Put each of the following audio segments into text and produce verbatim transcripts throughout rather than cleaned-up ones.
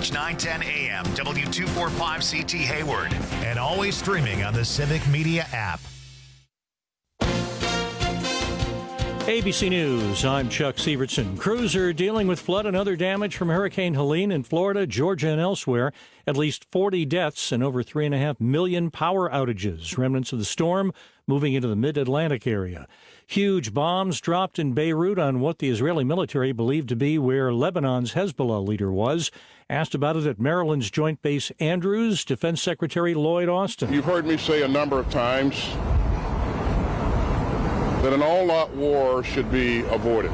News nine ten A M, W two forty-five C T Hayward, and always streaming on the Civic Media app. A B C News, I'm Chuck Sievertson. Crews are dealing with flood and other damage from Hurricane Helene in Florida, Georgia, and elsewhere. At least forty deaths and over three point five million power outages. Remnants of the storm moving into the mid-Atlantic area. Huge bombs dropped in Beirut on what the Israeli military believed to be where Lebanon's Hezbollah leader was. Asked about it at Maryland's Joint Base Andrews, Defense Secretary Lloyd Austin. You've heard me say a number of times that an all-out war should be avoided.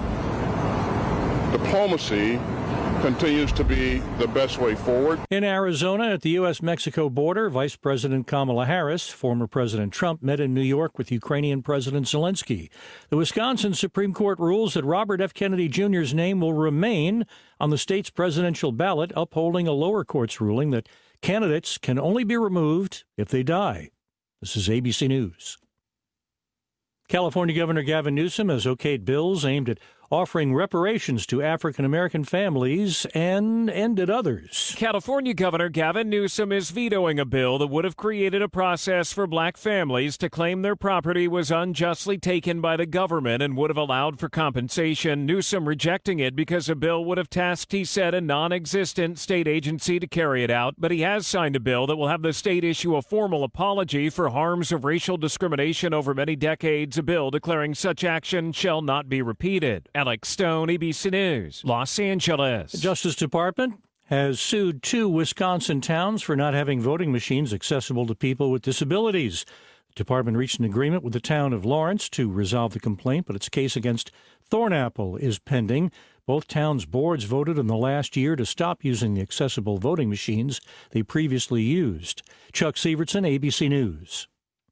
Diplomacy continues to be the best way forward. In Arizona, at the U S Mexico border, Vice President Kamala Harris, former President Trump, met in New York with Ukrainian President Zelensky. The Wisconsin Supreme Court rules that Robert F. Kennedy Junior's name will remain on the state's presidential ballot, upholding a lower court's ruling that candidates can only be removed if they die. This is A B C News. California Governor Gavin Newsom has okayed bills aimed at offering reparations to African-American families and ended others. California Governor Gavin Newsom is vetoing a bill that would have created a process for black families to claim their property was unjustly taken by the government and would have allowed for compensation. Newsom rejecting it because a bill would have tasked, he said, a non-existent state agency to carry it out. But he has signed a bill that will have the state issue a formal apology for harms of racial discrimination over many decades, a bill declaring such action shall not be repeated. Alex Stone, A B C News, Los Angeles. The Justice Department has sued two Wisconsin towns for not having voting machines accessible to people with disabilities. The department reached an agreement with the town of Lawrence to resolve the complaint, but its case against Thornapple is pending. Both towns' boards voted in the last year to stop using the accessible voting machines they previously used. Chuck Sievertson, A B C News.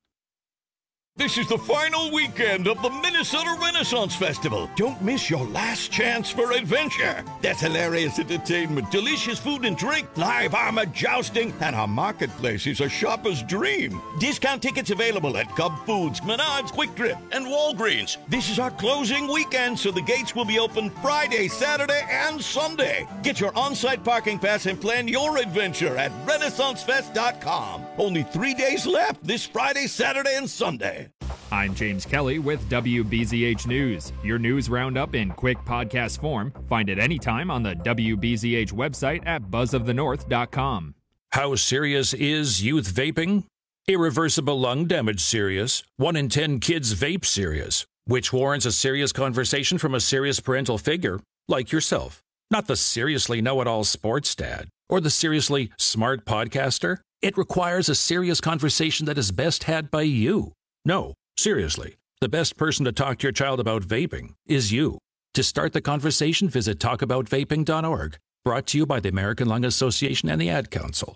This is the final weekend of the Minnesota Renaissance Festival. Don't miss your last chance for adventure. That's hilarious entertainment, delicious food and drink, live armor jousting, and our marketplace is a shopper's dream. Discount tickets available at Cub Foods, Menards, Quick Trip, and Walgreens. This is our closing weekend, so the gates will be open Friday, Saturday, and Sunday. Get your on-site parking pass and plan your adventure at Renaissance Fest dot com. Only three days left this Friday, Saturday, and Sunday. I'm James Kelly with W B Z H News. Your news roundup in quick podcast form. Find it anytime on the W B Z H website at buzz of the north dot com. How serious is youth vaping? Irreversible lung damage serious. One in ten kids vape serious, which warrants a serious conversation from a serious parental figure like yourself. Not the seriously know-it-all sports dad or the seriously smart podcaster. It requires a serious conversation that is best had by you. No, seriously, the best person to talk to your child about vaping is you. To start the conversation, visit talk about vaping dot org. Brought to you by the American Lung Association and the Ad Council.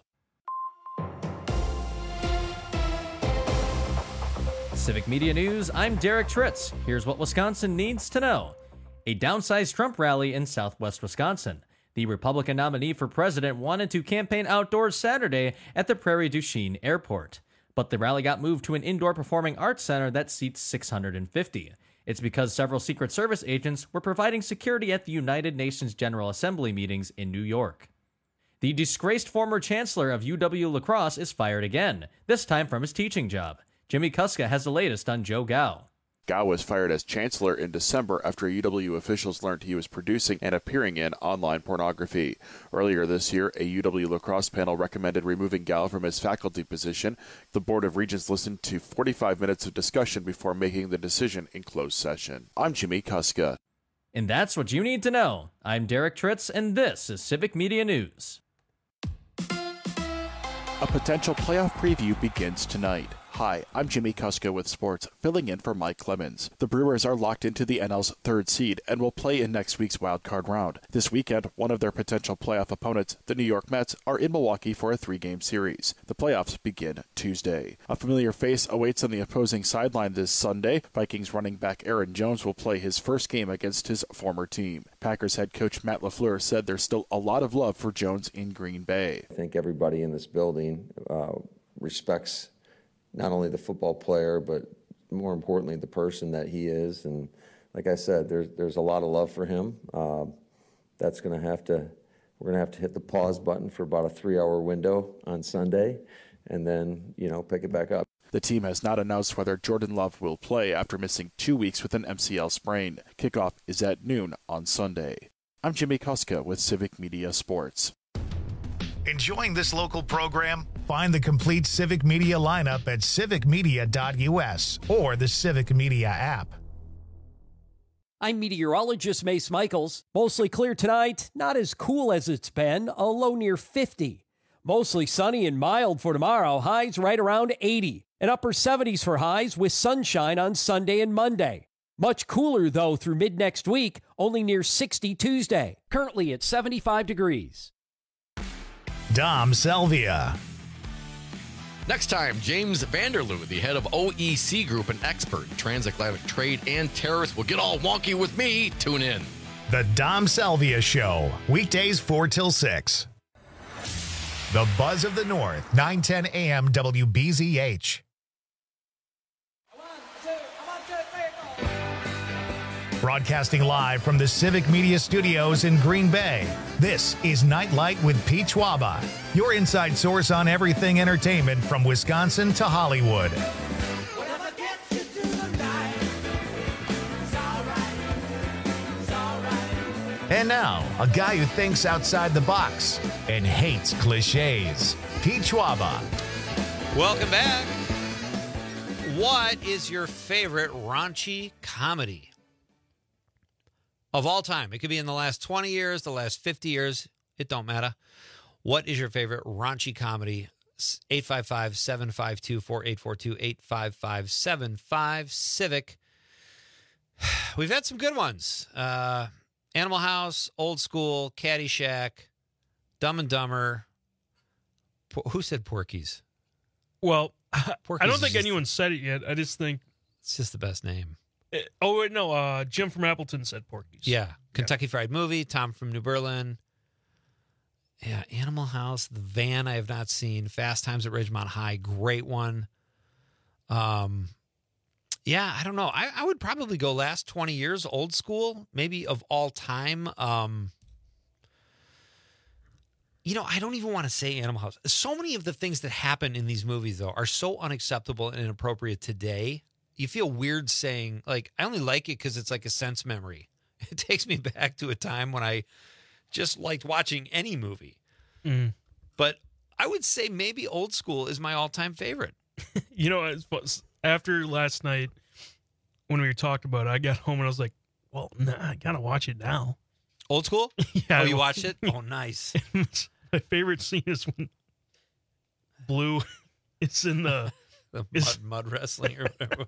Civic Media News, I'm Derek Tritz. Here's what Wisconsin needs to know. A downsized Trump rally in southwest Wisconsin. The Republican nominee for president wanted to campaign outdoors Saturday at the Prairie du Chien Airport. But the rally got moved to an indoor performing arts center that seats six hundred fifty. It's because several Secret Service agents were providing security at the United Nations General Assembly meetings in New York. The disgraced former chancellor of U W-La Crosse is fired again, this time from his teaching job. Jimmy Kuska has the latest on Joe Gao. Gao was fired as chancellor in December after U W officials learned he was producing and appearing in online pornography. Earlier this year, a U W-La Crosse panel recommended removing Gao from his faculty position. The Board of Regents listened to forty-five minutes of discussion before making the decision in closed session. I'm Jimmy Kuska. And that's what you need to know. I'm Derek Tritz, and this is Civic Media News. A potential playoff preview begins tonight. Hi, I'm Jimmy Kuska with sports, filling in for Mike Clemens. The Brewers are locked into the N L's third seed and will play in next week's wildcard round. This weekend, one of their potential playoff opponents, the New York Mets, are in Milwaukee for a three-game series. The playoffs begin Tuesday. A familiar face awaits on the opposing sideline this Sunday. Vikings running back Aaron Jones will play his first game against his former team. Packers head coach Matt LaFleur said there's still a lot of love for Jones in Green Bay. I think everybody in this building uh, respects not only the football player, but more importantly, the person that he is. And like I said, there's there's a lot of love for him. Uh, that's going to have to we're going to have to hit the pause button for about a three-hour window on Sunday, and then, you know, pick it back up. The team has not announced whether Jordan Love will play after missing two weeks with an M C L sprain. Kickoff is at noon on Sunday. I'm Jimmy Kuska with Civic Media Sports. Enjoying this local program? Find the complete Civic Media lineup at civic media dot u s or the Civic Media app. I'm meteorologist Mace Michaels. Mostly clear tonight, not as cool as it's been, a low near fifty. Mostly sunny and mild for tomorrow, highs right around eighty. And upper seventies for highs with sunshine on Sunday and Monday. Much cooler, though, through mid-next week, only near sixty Tuesday. Currently at seventy-five degrees. Dom Salvia. Next time, James Vanderloo, the head of O E C Group, an expert in transatlantic trade and tariffs, will get all wonky with me. Tune in. The Dom Salvia Show, weekdays four till six. The Buzz of the North, nine ten a m W B Z H. Broadcasting live from the Civic Media Studios in Green Bay, this is Nightlight with Pete Schwaba, your inside source on everything entertainment from Wisconsin to Hollywood. And now, a guy who thinks outside the box and hates cliches, Pete Schwaba. Welcome back. What is your favorite raunchy comedy of all time? It could be in the last twenty years, the last fifty years. It don't matter. What is your favorite raunchy comedy? eight five five, seven five two, four eight four two, eight five five, seven five, Civic. We've had some good ones. Uh, Animal House, Old School, Caddyshack, Dumb and Dumber. Who said Porky's? Well, Porky's I don't think just, anyone said it yet. I just think it's just the best name. It, oh, wait, no. Uh, Jim from Appleton said Porky's. Yeah. Kentucky yeah. Fried Movie, Tom from New Berlin. Yeah, Animal House, The Van I have not seen. Fast Times at Ridgemont High, great one. Um, yeah, I don't know. I, I would probably go last twenty years, Old School, maybe of all time. Um, you know, I don't even want to say Animal House. So many of the things that happen in these movies, though, are so unacceptable and inappropriate today. You feel weird saying, like, I only like it because it's like a sense memory. It takes me back to a time when I just liked watching any movie. Mm. But I would say maybe Old School is my all-time favorite. You know, after last night when we were talking about it, I got home and I was like, well, nah, I got to watch it now. Old School? Yeah. Oh, you watched it? Oh, nice. My favorite scene is when Blue is in the... the mud, mud wrestling or whatever.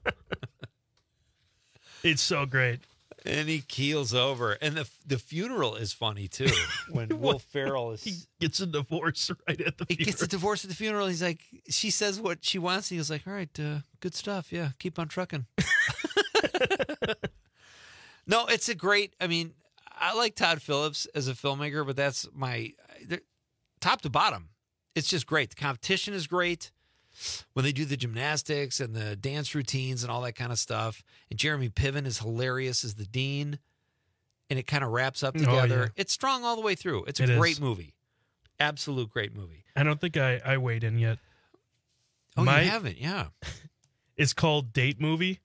It's so great. And he keels over. And the the funeral is funny, too. When Will Ferrell is... He gets a divorce right at the he funeral. He gets a divorce at the funeral. He's like, she says what she wants. And he's like, all right, uh, good stuff. Yeah, keep on trucking. No, it's a great... I mean, I like Todd Phillips as a filmmaker, but that's my... Top to bottom, it's just great. The competition is great. When they do the gymnastics and the dance routines and all that kind of stuff. And Jeremy Piven is hilarious as the dean. And it kind of wraps up together. Oh, yeah. It's strong all the way through. It's a it great is. movie. Absolute great movie. I don't think I, I weighed in yet. Oh, My, you haven't? Yeah. It's called Date Movie.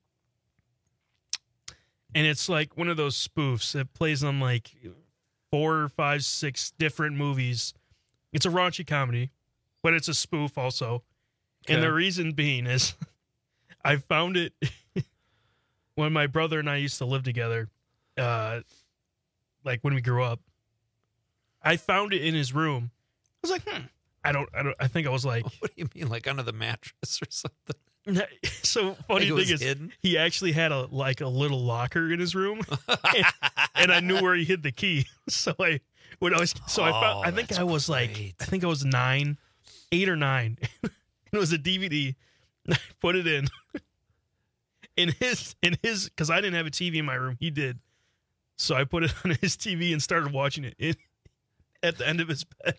And it's like one of those spoofs that plays on like four, five, six different movies. It's a raunchy comedy, but it's a spoof also. Okay. And the reason being is I found it when my brother and I used to live together, uh, like when we grew up. I found it in his room. I was like, hmm. I don't, I don't, I think I was like. What do you mean, like under the mattress or something? So funny thing is, hidden? He actually had a like a little locker in his room, and, and I knew where he hid the key. So I when I was, so oh, I found, I think I was great. like, I think I was nine, eight or nine. It was a D V D. I put it in. In his, in his, because I didn't have a T V in my room. He did. So I put it on his T V and started watching it in, at the end of his bed.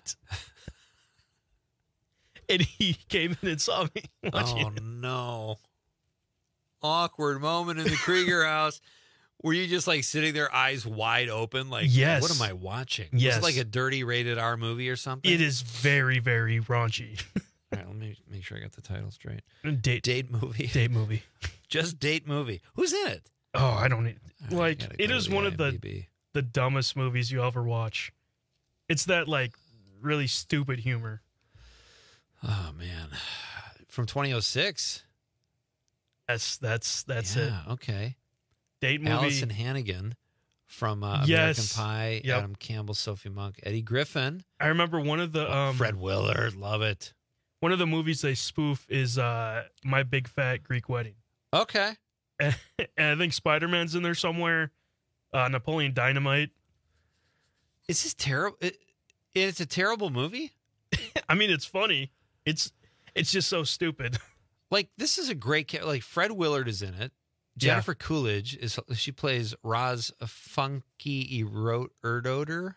And he came in and saw me watching oh, it. Oh, no. Awkward moment in the Krieger house. Were you just like sitting there, eyes wide open, like, yes. what am I watching? Yes. Was it like a dirty rated R movie or something? It is very, very raunchy. All right, let me make sure I got the title straight. Date date movie. Date movie. Just date movie. Who's in it? Oh, I don't need, All like right, it is one of the IMDb. the dumbest movies you ever watch. It's that like really stupid humor. Oh man, from twenty oh six. That's that's that's yeah, it. Okay. Date movie. Allison Hannigan from uh, Yes. American Pie. Yep. Adam Campbell, Sophie Monk, Eddie Griffin. I remember one of the um, Fred Willard. Love it. One of the movies they spoof is uh, My Big Fat Greek Wedding. Okay. And, and I think Spider-Man's in there somewhere. Uh, Napoleon Dynamite. Is this terrible? It, it's a terrible movie. I mean, it's funny. It's it's just so stupid. Like, this is a great ca- like Fred Willard is in it. Yeah. Jennifer Coolidge is she plays Roz Funky Erdoder.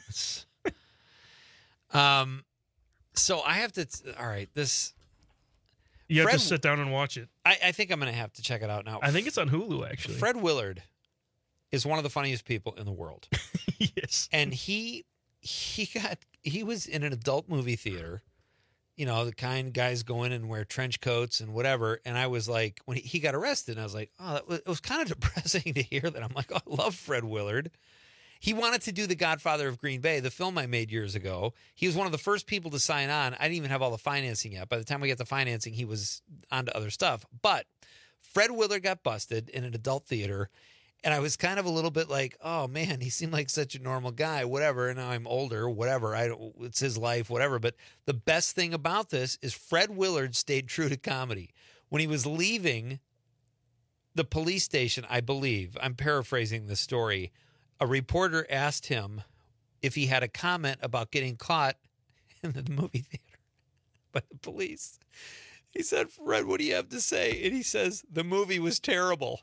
um, so I have to. T- all right, this. You have Fred, to sit down and watch it. I, I think I'm going to have to check it out now. I think it's on Hulu, actually. Fred Willard is one of the funniest people in the world. Yes, and he he got he was in an adult movie theater. You know, the kind guys go in and wear trench coats and whatever. And I was like, when he, he got arrested, and I was like, oh, that was, it was kind of depressing to hear that. I'm like, oh, I love Fred Willard. He wanted to do The Godfather of Green Bay, the film I made years ago. He was one of the first people to sign on. I didn't even have all the financing yet. By the time we got the financing, he was on to other stuff. But Fred Willard got busted in an adult theater. And I was kind of a little bit like, oh, man, he seemed like such a normal guy, whatever. And now I'm older, whatever. I don't, it's his life, whatever. But the best thing about this is Fred Willard stayed true to comedy. When he was leaving the police station, I believe, I'm paraphrasing the story, a reporter asked him if he had a comment about getting caught in the movie theater by the police. He said, Fred, what do you have to say? And he says, the movie was terrible.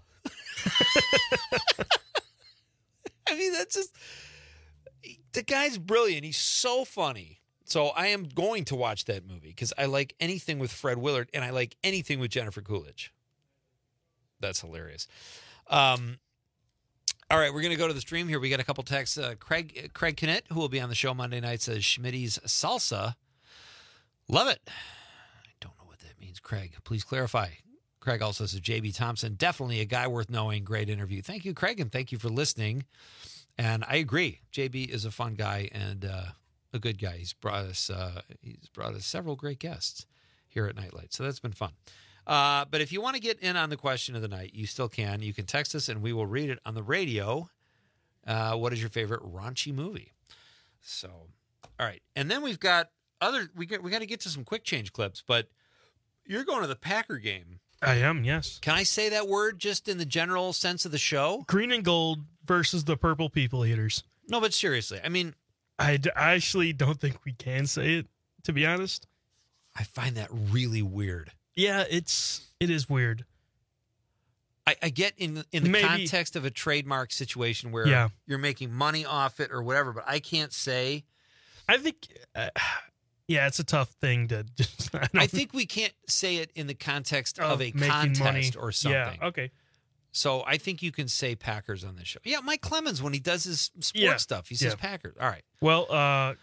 I mean, that's just, the guy's brilliant. He's so funny. So I am going to watch that movie because I like anything with Fred Willard and I like anything with Jennifer Coolidge. That's hilarious. Um, all right, we're going to go to the stream here. We got a couple texts. Uh, Craig Craig Kennett, who will be on the show Monday night, says Schmitty's salsa. Love it. I don't know what that means. Craig, please clarify. Craig also says J B Thompson, definitely a guy worth knowing. Great interview. Thank you, Craig, and thank you for listening. And I agree. J B is a fun guy and uh, a good guy. He's brought us uh, he's brought us several great guests here at Nightlight, so that's been fun. Uh, but if you want to get in on the question of the night, you still can. You can text us, and we will read it on the radio. Uh, what is your favorite raunchy movie? So, all right, and then we've got other. We got we got to get to some quick change clips, but you're going to the Packer game. I am, yes. Can I say that word just in the general sense of the show? Green and gold versus the purple people eaters. No, but seriously, I mean, I, d- I actually don't think we can say it, to be honest. I find that really weird. Yeah, it's it is weird. I, I get in in the Maybe. context of a trademark situation where Yeah. you're making money off it or whatever, but I can't say. I think, uh, yeah, it's a tough thing to just. I, I think we can't say it in the context of, Of a making contest money. or something. Yeah, okay. So I think you can say Packers on this show. Yeah, Mike Clemens, when he does his sports Yeah. stuff, he says Yeah. Packers. All right. Well, uh,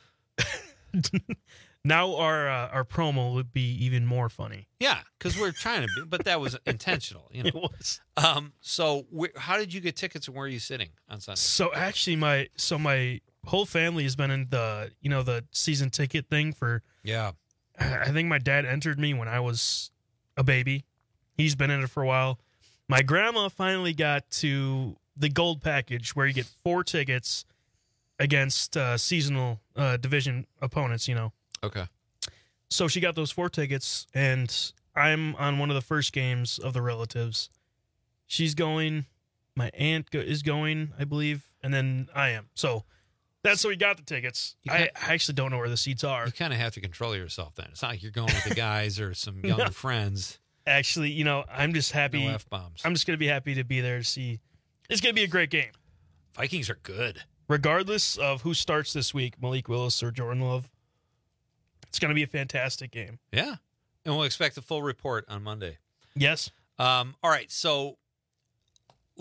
now our uh, our promo would be even more funny. Yeah, because we're trying to be, but that was intentional. You know? It was. Um, so wh- how did you get tickets and where are you sitting on Sunday? So actually, my so my whole family has been in the you know the season ticket thing for. Yeah. I think my dad entered me when I was a baby. He's been in it for a while. My grandma finally got to the gold package where you get four tickets against uh, seasonal uh, division opponents, you know. Okay. So she got those four tickets, and I'm on one of the first games of the relatives. She's going. My aunt go- is going, I believe, and then I am. So that's how we got the tickets. I, I actually don't know where the seats are. You kind of have to control yourself then. It's not like you're going with the guys or some young No. friends. Actually, you know, I'm just happy. No F-bombs. I'm just going to be happy to be there to see. It's going to be a great game. Vikings are good. Regardless of who starts this week, Malik Willis or Jordan Love, it's going to be a fantastic game. Yeah. And we'll expect a full report on Monday. Yes. Um, all right. So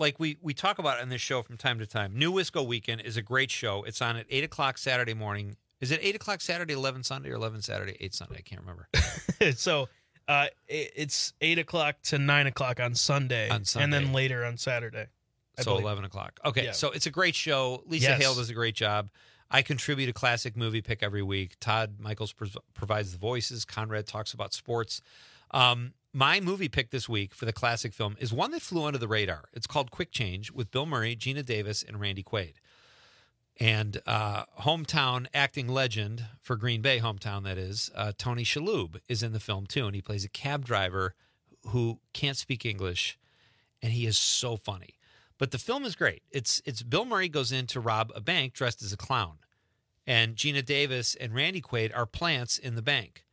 like we, we talk about on this show from time to time, New Wisco Weekend is a great show. It's on at eight o'clock Saturday morning. Is it eight o'clock Saturday, eleven Sunday, or eleven Saturday, eight Sunday? I can't remember. so uh, it's eight o'clock to nine o'clock on Sunday, on Sunday. And then later on Saturday. I so believe. eleven o'clock. Okay, yeah. So it's a great show. Lisa yes. Hale does a great job. I contribute a classic movie pick every week. Todd Michaels pro- provides the voices. Conrad talks about sports. Um, my movie pick this week for the classic film is one that flew under the radar. It's called Quick Change with Bill Murray, Gina Davis, and Randy Quaid. And uh, hometown acting legend for Green Bay, hometown that is, uh, Tony Shalhoub is in the film too, and he plays a cab driver who can't speak English, and he is so funny. But the film is great. It's it's Bill Murray goes in to rob a bank dressed as a clown, and Gina Davis and Randy Quaid are plants in the bank.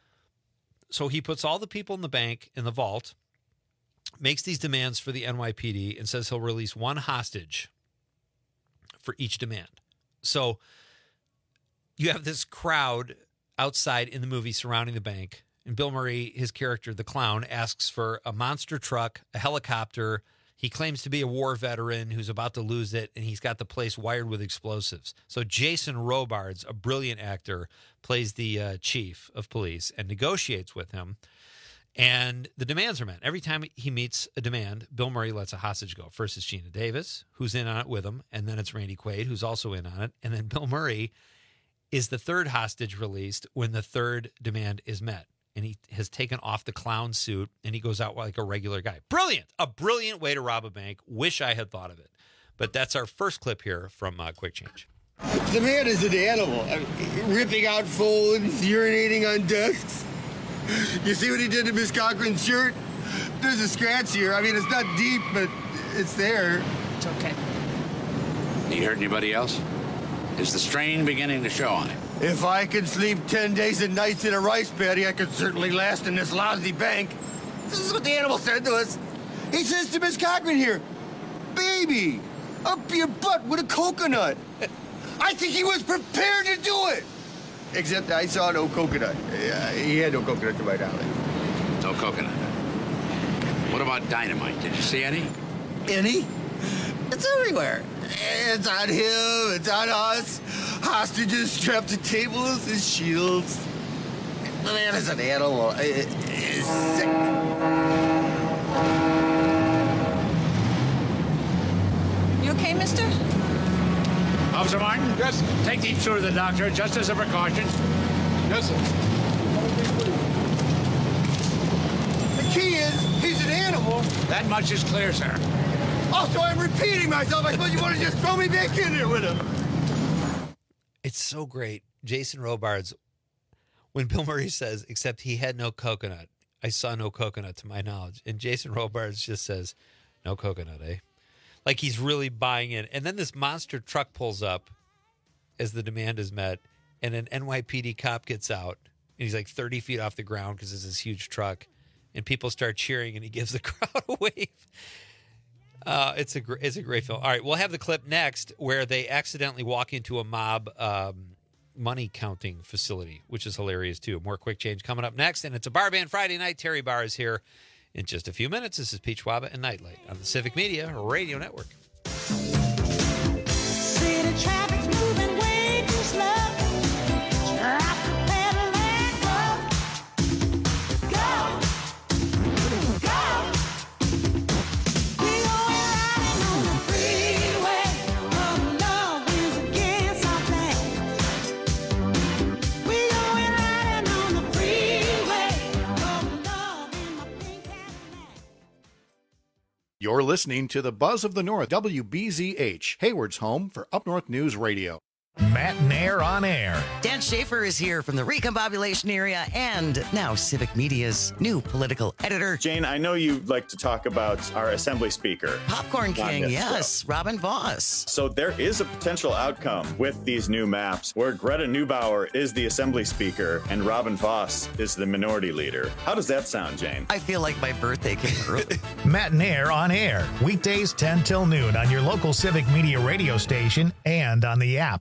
So he puts all the people in the bank in the vault, makes these demands for the N Y P D, and says he'll release one hostage for each demand. So you have this crowd outside in the movie surrounding the bank, and Bill Murray, his character, the clown, asks for a monster truck, a helicopter. He claims to be a war veteran who's about to lose it, and he's got the place wired with explosives. So Jason Robards, a brilliant actor, plays the uh, chief of police and negotiates with him. And the demands are met. Every time he meets a demand, Bill Murray lets a hostage go. First it's Gina Davis, who's in on it with him, and then it's Randy Quaid, who's also in on it. And then Bill Murray is the third hostage released when the third demand is met. And he has taken off the clown suit, and he goes out like a regular guy. Brilliant. A brilliant way to rob a bank. Wish I had thought of it. But that's our first clip here from uh, Quick Change. The man is an animal. I mean, ripping out phones, urinating on desks. You see what he did to Miss Cochran's shirt? There's a scratch here. I mean, it's not deep, but it's there. It's okay. You hurt anybody else? Is the strain beginning to show on him? If I could sleep ten days and nights in a rice paddy, I could certainly last in this lousy bank. This is what the animal said to us. He says to Miss Cochran here, baby, up your butt with a coconut. I think he was prepared to do it. Except I saw no coconut. Uh, he had no coconut to my knowledge. No coconut. What about dynamite? Did you see any? Any? It's everywhere. It's on him. It's on us. Hostages strapped to tables and shields. The man is an animal. It, it's sick. You okay, mister? Officer Martin? Yes, sir. Take these two to the doctor, just as a precaution. Yes, sir. The key is, he's an animal. That much is clear, sir. Also, I'm repeating myself. I suppose you want to just throw me back in there with him. It's so great. Jason Robards, when Bill Murray says, except he had no coconut. I saw no coconut to my knowledge. And Jason Robards just says, no coconut, eh? Like he's really buying in. And then this monster truck pulls up as the demand is met, and an N Y P D cop gets out, and he's like thirty feet off the ground because it's this huge truck, and people start cheering, and he gives the crowd a wave. Uh, it's a gr- it's a great film. All right, we'll have the clip next where they accidentally walk into a mob um, money counting facility, which is hilarious too. More Quick Change coming up next, and it's a Bar Band Friday night. Terry Barr is here in just a few minutes. This is Pete Schwaba and Nightlight on the Civic Media Radio Network. City traffic's moving way too slow. Drop the pedal and go. Go. Go. We going riding on the freeway. Oh no, we're against our plans. We going riding on the freeway. Oh no, in my pink Cadillac. You're listening to the Buzz of the North, W B Z H, Hayward's home for Up North News Radio. Matt Nair on air. Dan Schaefer is here from the Recombobulation area and now Civic Media's new political editor. Jane, I know you like to talk about our Assembly Speaker. Popcorn King, yes, Robin Voss. So there is a potential outcome with these new maps where Greta Neubauer is the Assembly Speaker and Robin Voss is the Minority Leader. How does that sound, Jane? I feel like my birthday came early. Matt Nair on air, weekdays ten till noon on your local Civic Media radio station and on the app.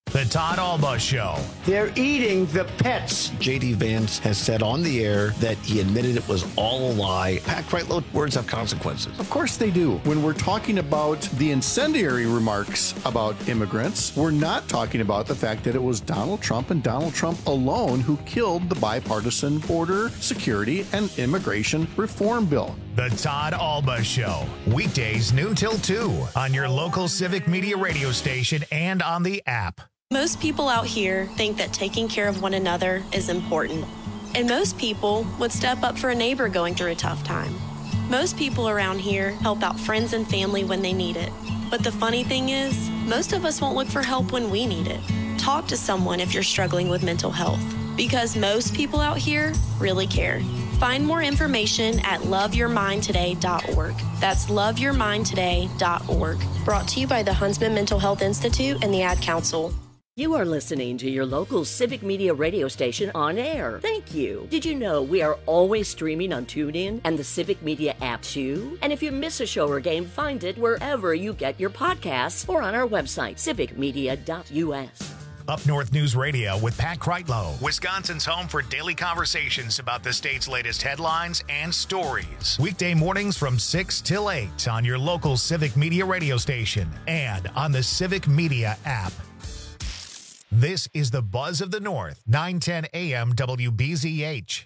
The Todd Alba Show. They're eating the pets. J D. Vance has said on the air that he admitted it was all a lie. Pat Kreitlow, words have consequences. Of course they do. When we're talking about the incendiary remarks about immigrants, we're not talking about the fact that it was Donald Trump and Donald Trump alone who killed the bipartisan border security and immigration reform bill. The Todd Alba Show. Weekdays noon till two on your local Civic Media radio station and on the app. Most people out here think that taking care of one another is important. And most people would step up for a neighbor going through a tough time. Most people around here help out friends and family when they need it. But the funny thing is, most of us won't look for help when we need it. Talk to someone if you're struggling with mental health, because most people out here really care. Find more information at love your mind today dot org. That's love your mind today dot org. Brought to you by the Huntsman Mental Health Institute and the Ad Council. You are listening to your local Civic Media radio station on air. Thank you. Did you know we are always streaming on TuneIn and the Civic Media app too? And if you miss a show or game, find it wherever you get your podcasts or on our website, civic media dot u s. Up North News Radio with Pat Kreitlow, Wisconsin's home for daily conversations about the state's latest headlines and stories. Weekday mornings from six till eight on your local Civic Media radio station and on the Civic Media app. This is the Buzz of the North, nine ten a m W B Z H.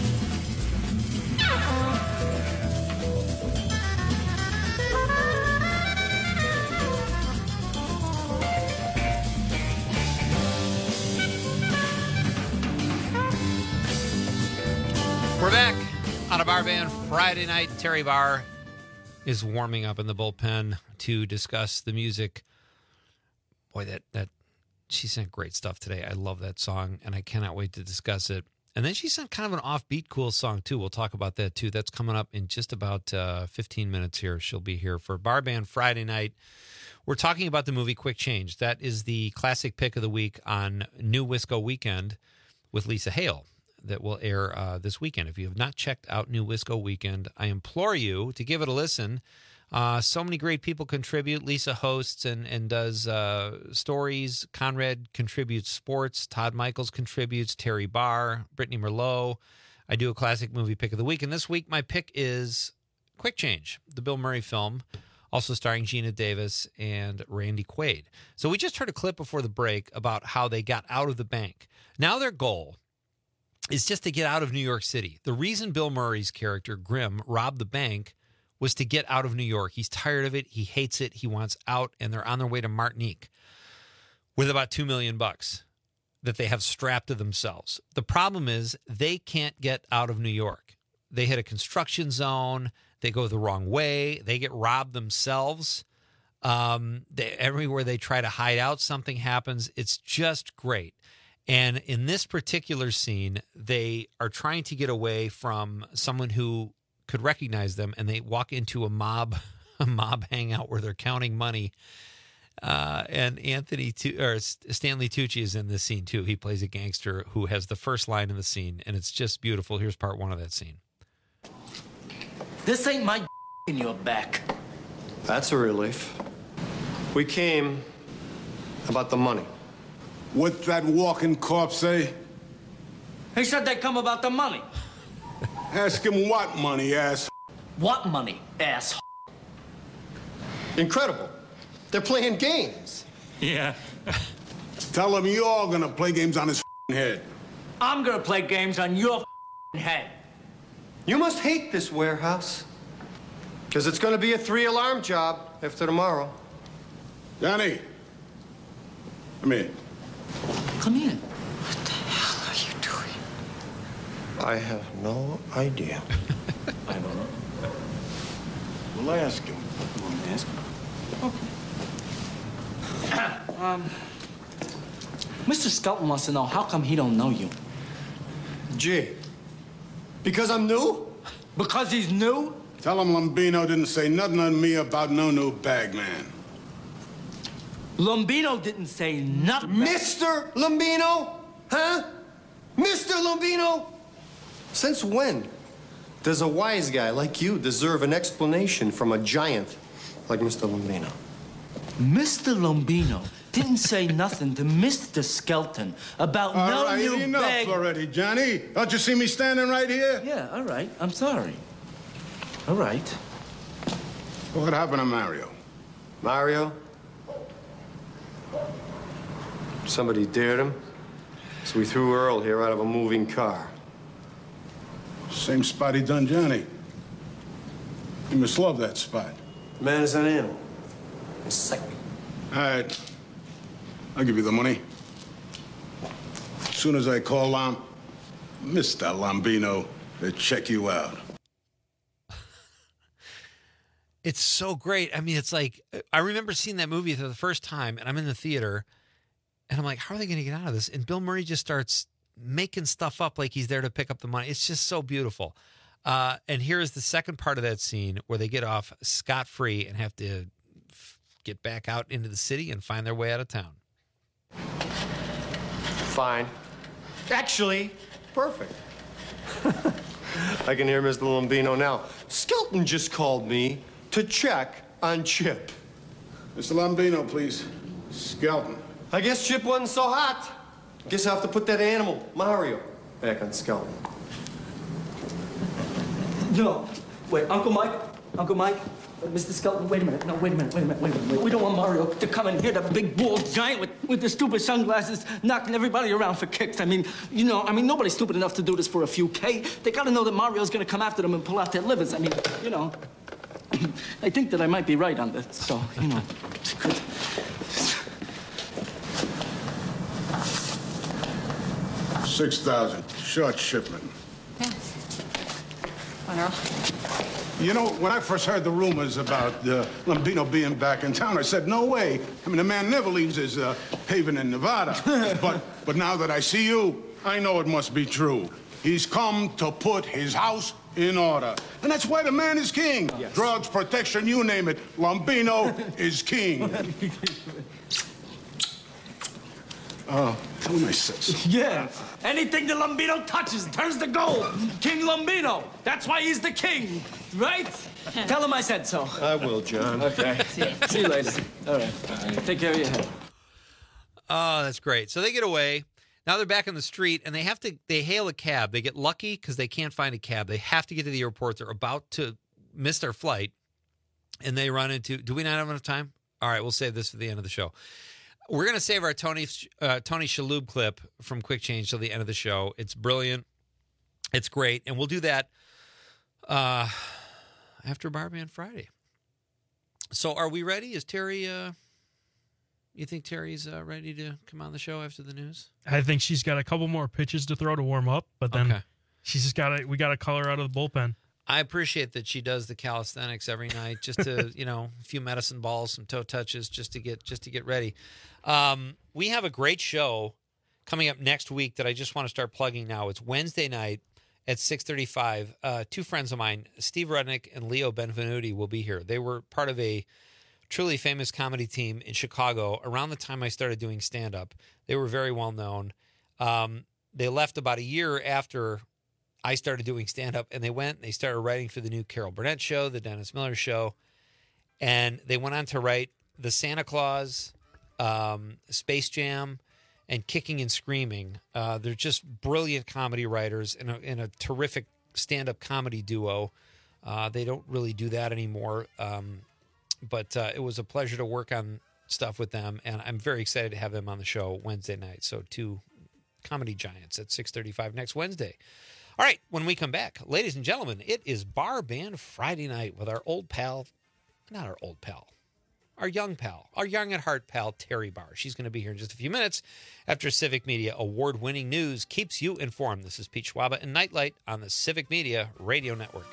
We're back on a Bar Band Friday night. Terry Barr is warming up in the bullpen to discuss the music. Boy, that that she sent great stuff today. I love that song, and I cannot wait to discuss it. And then she sent kind of an offbeat, cool song, too. We'll talk about that, too. That's coming up in just about uh, fifteen minutes here. She'll be here for Bar Band Friday night. We're talking about the movie Quick Change. That is the classic pick of the week on New Wisco Weekend with Lisa Hale that will air uh, this weekend. If you have not checked out New Wisco Weekend, I implore you to give it a listen. Uh, so many great people contribute. Lisa hosts and, and does uh, stories. Conrad contributes sports. Todd Michaels contributes. Terry Barr, Brittany Merlot. I do a classic movie pick of the week. And this week, my pick is Quick Change, the Bill Murray film, also starring Gina Davis and Randy Quaid. So we just heard a clip before the break about how they got out of the bank. Now their goal is just to get out of New York City. The reason Bill Murray's character, Grim, robbed the bank was to get out of New York. He's tired of it. He hates it. He wants out, and they're on their way to Martinique with about two million bucks that they have strapped to themselves. The problem is they can't get out of New York. They hit a construction zone. They go the wrong way. They get robbed themselves. Um, they, everywhere they try to hide out, something happens. It's just great. And in this particular scene, they are trying to get away from someone who could recognize them, and they walk into a mob, a mob hangout where they're counting money. Uh, and Anthony tu- or Stanley Tucci is in this scene too. He plays a gangster who has the first line in the scene, and it's just beautiful. Here's part one of that scene. This ain't my in your back. That's a relief. We came about the money. What's that walking corpse say? He said they come about the money. Ask him what money, ass. What money, ass? Incredible. They're playing games. Yeah. Tell him you're all gonna play games on his head. I'm gonna play games on your head. You must hate this warehouse. Because it's gonna be a three-alarm job after tomorrow. Danny. Come here. Come in. I have no idea. I don't know. We'll ask him. You want me to ask him? Okay. um, Mister Skelton wants to know how come he don't know you. Gee, because I'm new? Because he's new? Tell him Lombino didn't say nothing to me about no new bag man. Lombino didn't say nothing. Mister Lombino? Huh? Mister Lombino? Since when does a wise guy like you deserve an explanation from a giant like Mister Lombino? Mister Lombino didn't say nothing to Mister Skelton about All no right, new enough bag. already, Johnny. Don't you see me standing right here? Yeah, all right. I'm sorry. All right. What happened to Mario? Mario? Somebody dared him, so we threw Earl here out of a moving car. Same spot he done Johnny. You must love that spot. Man is an animal. He's sick. All right. I'll give you the money. As soon as I call Lam, Mister Lombino, they check you out. It's so great. I mean, it's like, I remember seeing that movie for the first time, and I'm in the theater, and I'm like, how are they going to get out of this? And Bill Murray just starts making stuff up like he's there to pick up the money. It's just so beautiful. Uh, and here's the second part of that scene where they get off scot-free and have to f- get back out into the city and find their way out of town. Fine. Actually, perfect. I can hear Mister Lombino now. Skelton just called me to check on Chip. Mister Lombino, please. Skelton. I guess Chip wasn't so hot. Guess I have to put that animal, Mario, back on Skelton. No. Wait, Uncle Mike? Uncle Mike? Uh, Mister Skelton, wait a minute. No, wait a minute, wait a minute, wait a minute. We don't want Mario to come in here, that big bald giant with, with the stupid sunglasses, knocking everybody around for kicks. I mean, you know, I mean, nobody's stupid enough to do this for a few K. They gotta know that Mario's gonna come after them and pull out their livers. I mean, you know, I think that I might be right on this, so, you know, it's good. Six thousand. Short shipment. Earl. You know, when I first heard the rumors about uh, Lombino being back in town, I said, no way. I mean, the man never leaves his uh, haven in Nevada. but, but now that I see you, I know it must be true. He's come to put his house in order. And that's why the man is king. Yes. Drugs, protection, you name it. Lombino is king. Oh, tell him I said so. Yeah. Anything that Lombino touches turns to gold. King Lombino. That's why he's the king, right? Tell him I said so. I will, John. Okay. See you later. All right. Take care of your head. Oh, that's great. So they get away. Now they're back on the street, and they have to, they hail a cab. They get lucky because they can't find a cab. They have to get to the airport. They're about to miss their flight, and they run into, do we not have enough time? All right, we'll save this for the end of the show. We're going to save our Tony uh, Tony Shalhoub clip from Quick Change till the end of the show. It's brilliant. It's great. And we'll do that uh, after Barbie on Friday. So are we ready? Is Terry, uh, you think Terry's uh, ready to come on the show after the news? I think she's got a couple more pitches to throw to warm up, but then Okay. she's just got to, we got to call her out of the bullpen. I appreciate that she does the calisthenics every night, just to, you know, a few medicine balls, some toe touches, just to get just to get ready. Um, we have a great show coming up next week that I just want to start plugging now. It's Wednesday night at six thirty-five. Uh, two friends of mine, Steve Rudnick and Leo Benvenuti, will be here. They were part of a truly famous comedy team in Chicago around the time I started doing stand-up. They were very well known. Um, they left about a year after I started doing stand-up, and they went and they started writing for the new Carol Burnett show, the Dennis Miller show, and they went on to write The Santa Claus, um, Space Jam, and Kicking and Screaming. Uh, they're just brilliant comedy writers and a, and a terrific stand-up comedy duo. Uh, they don't really do that anymore, um, but uh, it was a pleasure to work on stuff with them, and I'm very excited to have them on the show Wednesday night. So two comedy giants at six thirty-five next Wednesday. All right, when we come back, ladies and gentlemen, it is Bar Band Friday night with our old pal, not our old pal, our young pal, our young at heart pal, Terry Barr. She's going to be here in just a few minutes after Civic Media award-winning news keeps you informed. This is Pete Schwaba and Nightlight on the Civic Media Radio Network.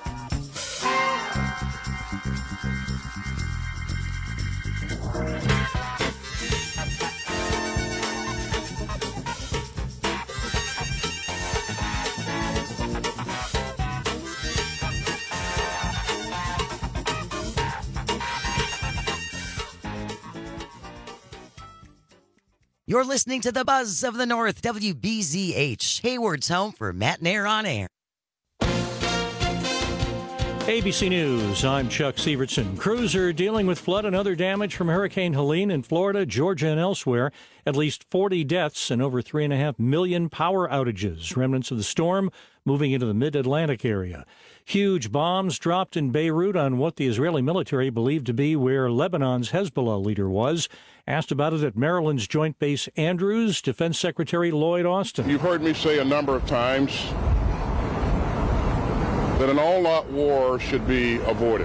You're listening to the Buzz of the North, W B Z H, Hayward's home for Matt and Air on Air. A B C News, I'm Chuck Sievertson. Crews are dealing with flood and other damage from Hurricane Helene in Florida, Georgia, and elsewhere. At least forty deaths and over three and a half million power outages. Remnants of the storm moving into the mid-Atlantic area. Huge bombs dropped in Beirut on what the Israeli military believed to be where Lebanon's Hezbollah leader was. Asked about it at Maryland's Joint Base Andrews, Defense Secretary Lloyd Austin. You've heard me say a number of times that an all-out war should be avoided.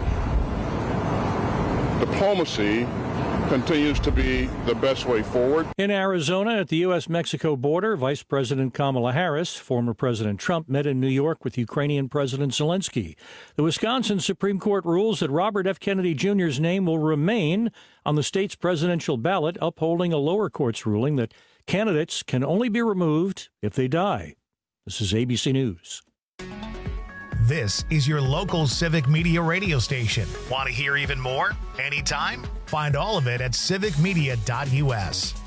Diplomacy continues to be the best way forward. In Arizona, at the U S Mexico border, Vice President Kamala Harris, former President Trump, met in New York with Ukrainian President Zelensky. The Wisconsin Supreme Court rules that Robert F. Kennedy Junior's name will remain on the state's presidential ballot, upholding a lower court's ruling that candidates can only be removed if they die. This is A B C News. This is your local Civic Media radio station. Want to hear even more? Anytime? Find all of it at civic media dot u s.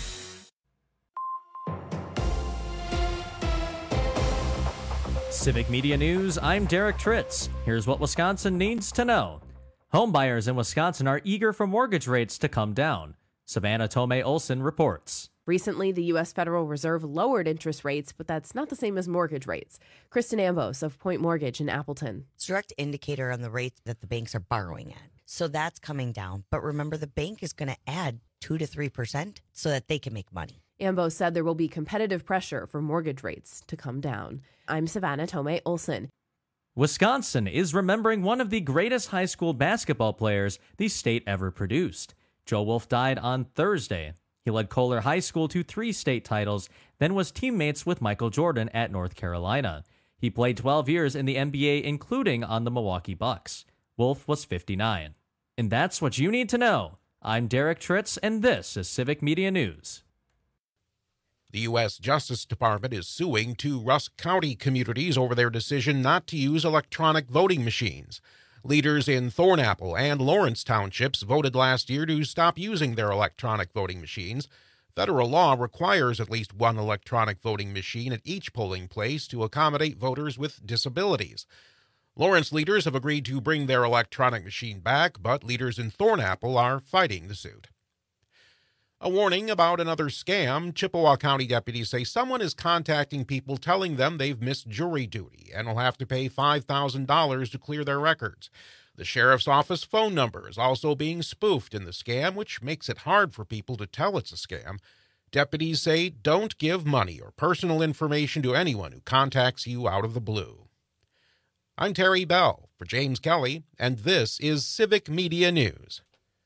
Civic Media News, I'm Derek Tritz. Here's what Wisconsin needs to know. Homebuyers in Wisconsin are eager for mortgage rates to come down. Savannah Tomei Olson reports. Recently, the U S Federal Reserve lowered interest rates, but that's not the same as mortgage rates. Kristen Ambos of Point Mortgage in Appleton. It's a direct indicator on the rates that the banks are borrowing at. So that's coming down. But remember, the bank is going to add two to three percent so that they can make money. Ambos said there will be competitive pressure for mortgage rates to come down. I'm Savannah Tomei Olson. Wisconsin is remembering one of the greatest high school basketball players the state ever produced. Joe Wolf died on Thursday. He led Kohler High School to three state titles, then was teammates with Michael Jordan at North Carolina. He played twelve years in the N B A, including on the Milwaukee Bucks. Wolf was fifty-nine. And that's what you need to know. I'm Derek Tritz, and this is Civic Media News. The U S Justice Department is suing two Rusk County communities over their decision not to use electronic voting machines. Leaders in Thornapple and Lawrence Townships voted last year to stop using their electronic voting machines. Federal law requires at least one electronic voting machine at each polling place to accommodate voters with disabilities. Lawrence leaders have agreed to bring their electronic machine back, but leaders in Thornapple are fighting the suit. A warning about another scam. Chippewa County deputies say someone is contacting people telling them they've missed jury duty and will have to pay five thousand dollars to clear their records. The sheriff's office phone number is also being spoofed in the scam, which makes it hard for people to tell it's a scam. Deputies say don't give money or personal information to anyone who contacts you out of the blue. I'm Terry Bell for James Kelly, and this is Civic Media News.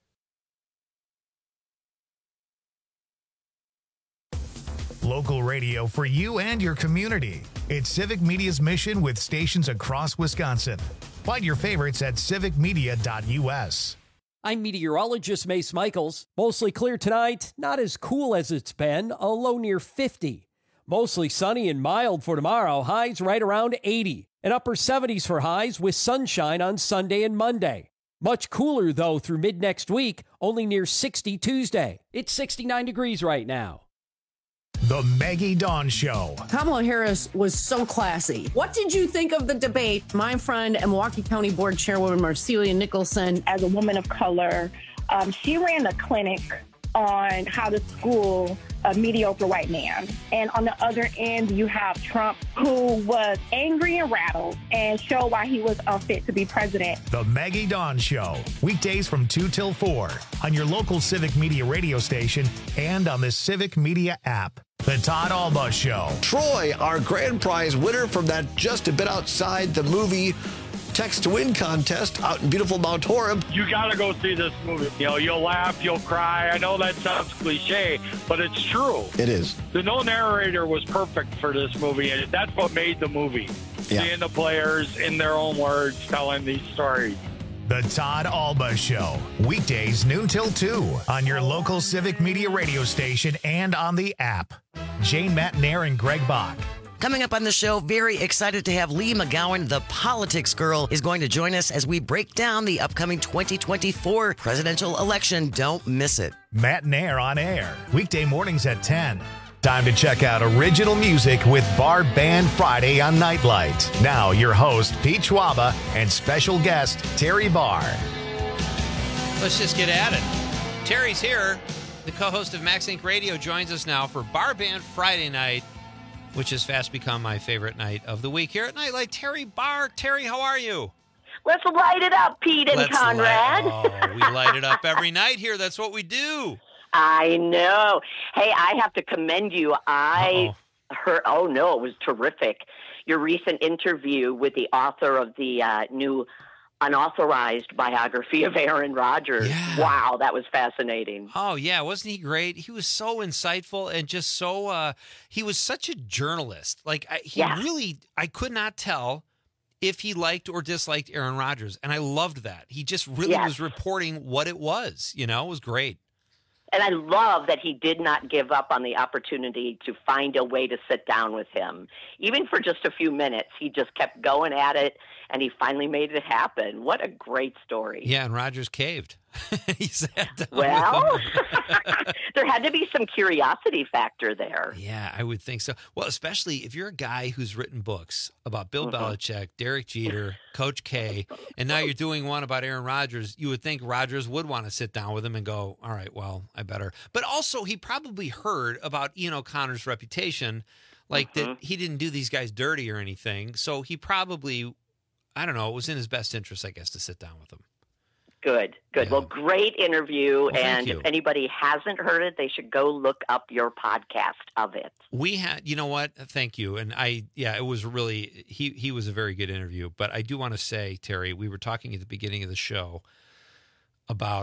Local radio for you and your community. It's Civic Media's mission with stations across Wisconsin. Find your favorites at civic media dot u s. I'm meteorologist Mace Michaels. Mostly clear tonight, not as cool as it's been, a low near fifty. Mostly sunny and mild for tomorrow, highs right around eighty. And upper seventies for highs with sunshine on Sunday and Monday. Much cooler, though, through mid-next week, only near sixty Tuesday. It's sixty-nine degrees right now. The Maggie Dawn Show. Kamala Harris was so classy. What did you think of the debate? My friend and Milwaukee County Board Chairwoman Marcelia Nicholson. As a woman of color, um, she ran a clinic on how to school a mediocre white man. And on the other end, you have Trump, who was angry and rattled and showed why he was unfit to be president. The Maggie Dawn Show. Weekdays from two till four on your local Civic Media radio station and on the Civic Media app. The Todd Alba Show. Troy, our grand prize winner from that just a bit outside the movie Text to Win contest out in beautiful Mount Horeb. You got to go see this movie. You know, you'll laugh, you'll cry. I know that sounds cliche, but it's true. It is. The no narrator was perfect for this movie, and that's what made the movie. Yeah. Seeing the players in their own words telling these stories. The Todd Alba Show. Weekdays noon till two on your local Civic Media radio station and on the app. Jane Matnair and Greg Bach. Coming up on the show, very excited to have Lee McGowan, the politics girl, is going to join us as we break down the upcoming twenty twenty-four presidential election. Don't miss it. Matt Nair on air. Weekday mornings at ten Time to check out original music with Bar Band Friday on Nightlight. Now, your host, Pete Schwaba, and special guest, Terry Barr. Let's just get at it. Terry's here. The co-host of Max Inc Radio joins us now for Bar Band Friday night, which has fast become my favorite night of the week here at Nightlight. Terry Barr. Terry, how are you? Let's light it up, Pete and Let's Conrad. Light, oh, we light it up every night here. That's what we do. I know. Hey, I have to commend you. I Uh-oh. heard, oh no, it was terrific. Your recent interview with the author of the uh, new unauthorized biography of Aaron Rodgers. Yeah. Wow, that was fascinating. Oh, yeah. Wasn't he great? He was so insightful and just so, uh, he was such a journalist. Like, I, he Yeah. really, I could not tell if he liked or disliked Aaron Rodgers. And I loved that. He just really Yes. was reporting what it was. You know, it was great. And I love that he did not give up on the opportunity to find a way to sit down with him. Even for just a few minutes, he just kept going at it, and he finally made it happen. What a great story. Yeah, and Rodgers caved. He sat down Well, with him. there had to be some curiosity factor there. Yeah, I would think so. Well, especially if you're a guy who's written books about Bill Mhm. Belichick, Derek Jeter, Coach K, and now you're doing one about Aaron Rodgers, you would think Rodgers would want to sit down with him and go, all right, well, I better. But also, he probably heard about Ian O'Connor's reputation, like Mhm. that he didn't do these guys dirty or anything. So he probably, I don't know, it was in his best interest, I guess, to sit down with him. Good, good. Yeah. Well, great interview. Well, thank and you. if anybody hasn't heard it, they should go look up your podcast of it. We had, you know what? Thank you. And I, yeah, it was really, he, he was a very good interview. But I do want to say, Terry, we were talking at the beginning of the show about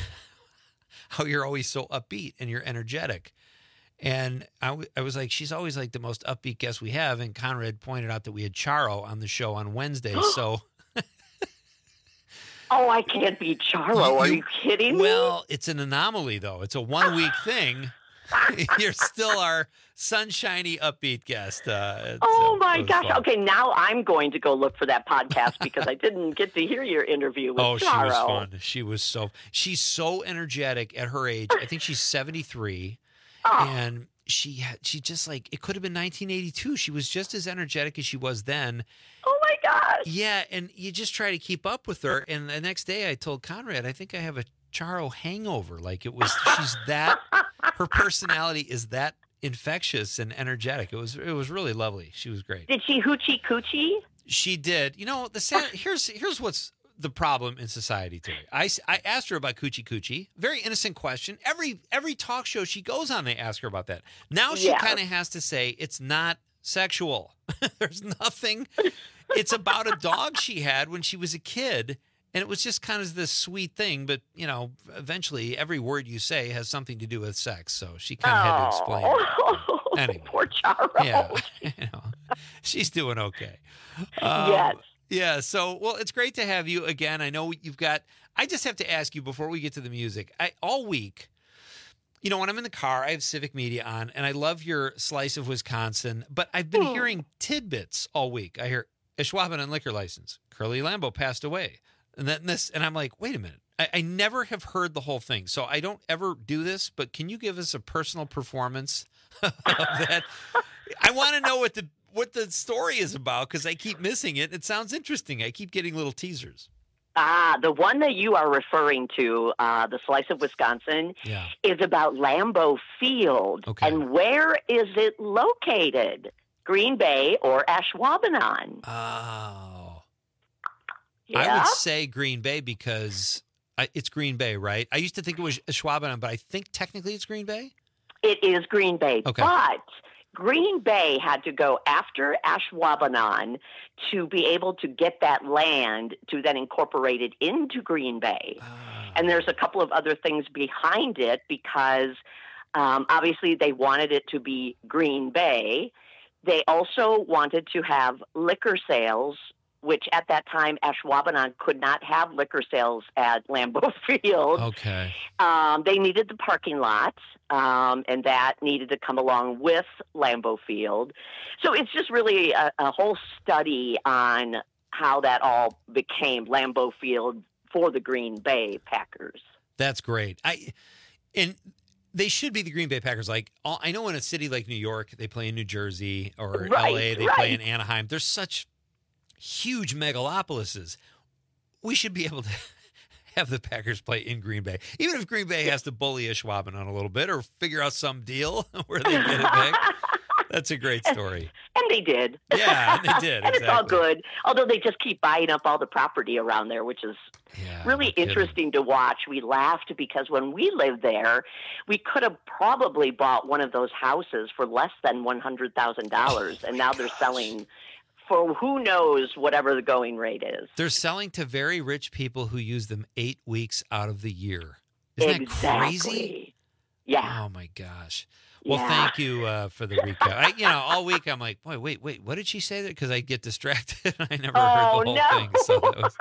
how you're always so upbeat and you're energetic. And I, w- I was like, she's always like the most upbeat guest we have. And Conrad pointed out that we had Charo on the show on Wednesday. So. Oh, I can't be Charo. Are you kidding me? Well, it's an anomaly, though. It's a one-week thing. You're still our sunshiny, upbeat guest. Uh, Oh, so my it was gosh. fun. Okay, now I'm going to go look for that podcast because I didn't get to hear your interview with Oh, she Charo. was fun. She was so she's so energetic at her age. I think she's seventy-three, Oh. and she had, she just like it could have been nineteen eighty-two. She was just as energetic as she was then. Oh my gosh. Yeah, and you just try to keep up with her. And the next day, I told Conrad, I think I have a Charo hangover. Like it was, she's that. Her personality is that infectious and energetic. It was it was really lovely. She was great. Did she hoochie coochie? She did. You know, the sad, here's here's what's the problem in society, Terry. I, I asked her about coochie coochie. Very innocent question. Every every talk show she goes on, they ask her about that. Now she Yeah. kind of has to say it's not sexual. There's nothing. It's about a dog she had when she was a kid. And it was just kind of this sweet thing, but, you know, eventually every word you say has something to do with sex. So she kind of had to explain it. Oh, Anyway. poor Charo. Yeah, you know, she's doing okay. Um, Yes. Yeah, so, well, it's great to have you again. I know you've got, I just have to ask you before we get to the music. I all week, you know, when I'm in the car, I have Civic Media on, and I love your slice of Wisconsin, but I've been Hmm. hearing tidbits all week. I hear Schwaben on liquor license. Curly Lambeau passed away. And then this, and I'm like, wait a minute. I, I never have heard the whole thing, so I don't ever do this. But can you give us a personal performance of that? I want to know what the what the story is about because I keep missing it. It sounds interesting. I keep getting little teasers. Ah, the one that you are referring to, uh, the Slice of Wisconsin, Yeah. is about Lambeau Field. Okay. And where is it located? Green Bay or Ashwaubenon? Oh. Yeah? I would say Green Bay because I, it's Green Bay, right? I used to think it was Schwaben, but I think technically it's Green Bay. It is Green Bay. Okay. But Green Bay had to go after Ashwaubenon to be able to get that land to then incorporate it into Green Bay. And there's a couple of other things behind it because um, obviously they wanted it to be Green Bay. They also wanted to have liquor sales, which at that time Ashwaubenon could not have liquor sales at Lambeau Field. Okay. Um, they needed the parking lot, um, and that needed to come along with Lambeau Field. So it's just really a, a whole study on how that all became Lambeau Field for the Green Bay Packers. That's great. I and they should be the Green Bay Packers. Like, all, I know in a city like New York, they play in New Jersey, or Right, L A, they right. play in Anaheim. There's such huge megalopolises. We should be able to have the Packers play in Green Bay, even if Green Bay has to bully Schwaben on a little bit or figure out some deal where they get it back. That's a great story. And they did. Yeah, they did. And exactly. it's all good. Although they just keep buying up all the property around there, which is yeah, really no interesting to watch. We laughed because when we lived there, we could have probably bought one of those houses for less than one hundred thousand dollars. Oh and now they're selling for who knows whatever the going rate is. They're selling to very rich people who use them eight weeks out of the year. Isn't exactly. that crazy? Yeah. Oh, my gosh. Well, Yeah. thank you uh, for the recap. I, you know, all week I'm like, boy, wait, wait, what did she say there? Because I get distracted. I never Oh, heard the whole no. thing. So that was...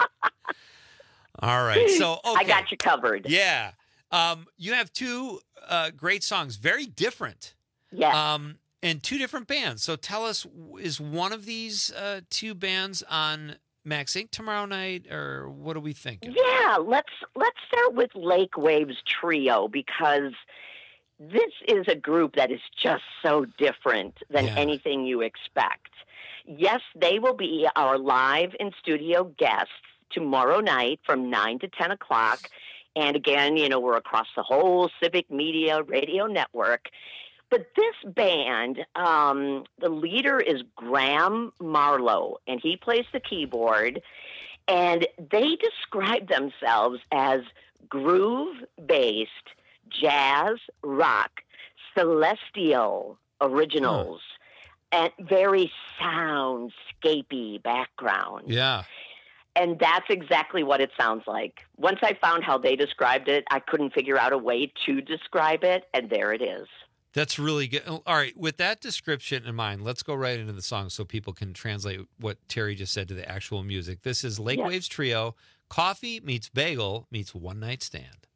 All right. So, okay. I got you covered. Yeah. Um, you have two uh, great songs, very different. Yeah. Um, and two different bands. So tell us, is one of these uh, two bands on Max Incorporated tomorrow night, or what are we thinking? Yeah, let's let's start with Lake Waves Trio because this is a group that is just so different than Yeah. anything you expect. Yes, they will be our live in studio guests tomorrow night from nine to ten o'clock. And again, you know, we're across the whole Civic Media Radio Network. But this band, um, the leader is Graham Marlowe, and he plays the keyboard. And they describe themselves as groove-based, jazz, rock, celestial originals, and very soundscapey background. Yeah. And that's exactly what it sounds like. Once I found how they described it, I couldn't figure out a way to describe it, and there it is. That's really good. All right, with that description in mind, let's go right into the song so people can translate what Terry just said to the actual music. This is Lake Yes. Waves Trio, Coffee meets Bagel meets One Night Stand.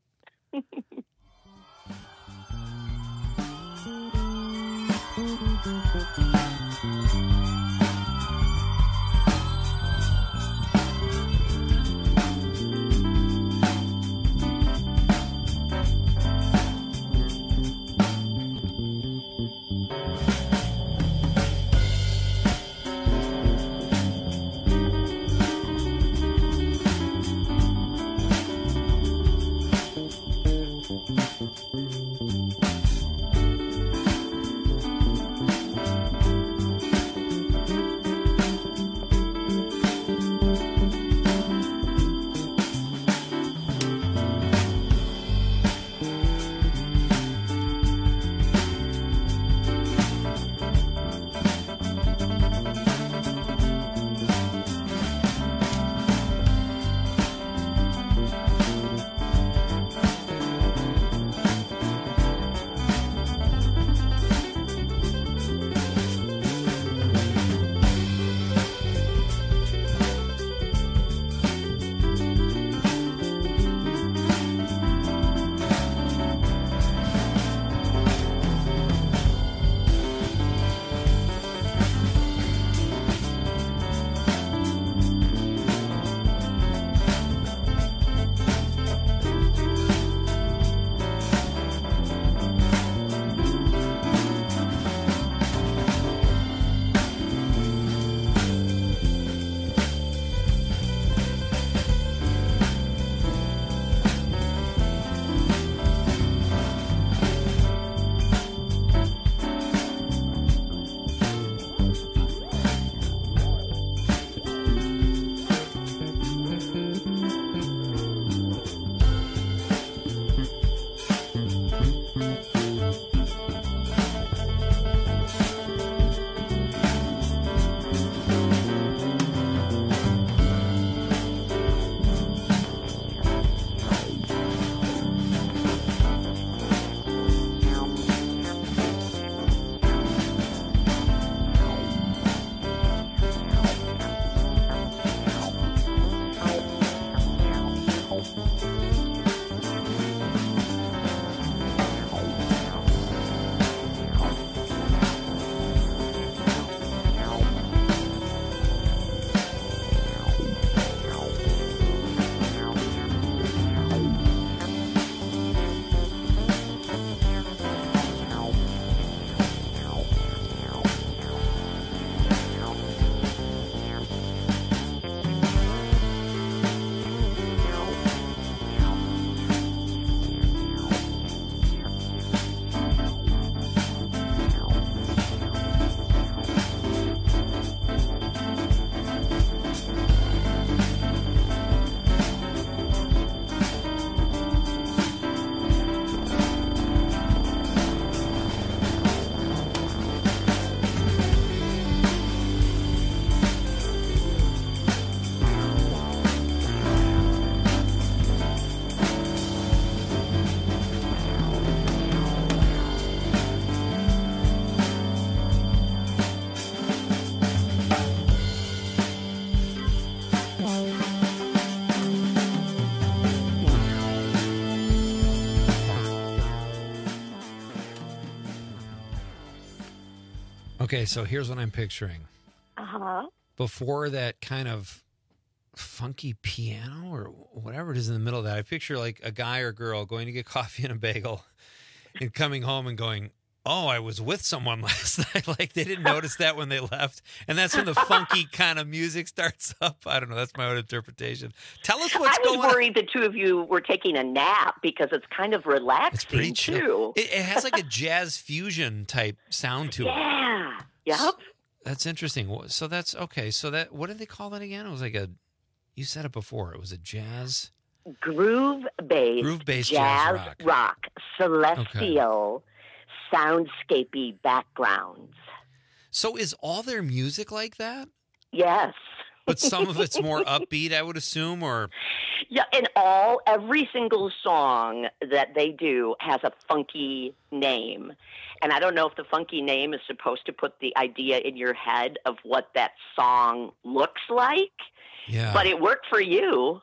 Okay, so here's what I'm picturing. Uh-huh. Before that kind of funky piano or whatever it is in the middle of that, I picture like a guy or girl going to get coffee and a bagel and coming home and going, oh, I was with someone last night. Like they didn't notice that when they left. And that's when the funky kind of music starts up. I don't know. That's my own interpretation. Tell us what's I was going on. worried the two of you were taking a nap because it's kind of relaxing, It's pretty too. chill. It, it has like a jazz fusion type sound to it. Yeah. Yep. That's interesting. So that's okay. So that, what did they call that again? It was like a, you said it before. It was a jazz. Groove-based, Groove-based jazz, jazz rock. rock, celestial, soundscapey backgrounds. So is all their music like that? Yes. But some of it's more upbeat, I would assume, or Yeah, and all every single song that they do has a funky name. And I don't know if the funky name is supposed to put the idea in your head of what that song looks like. Yeah. But it worked for you.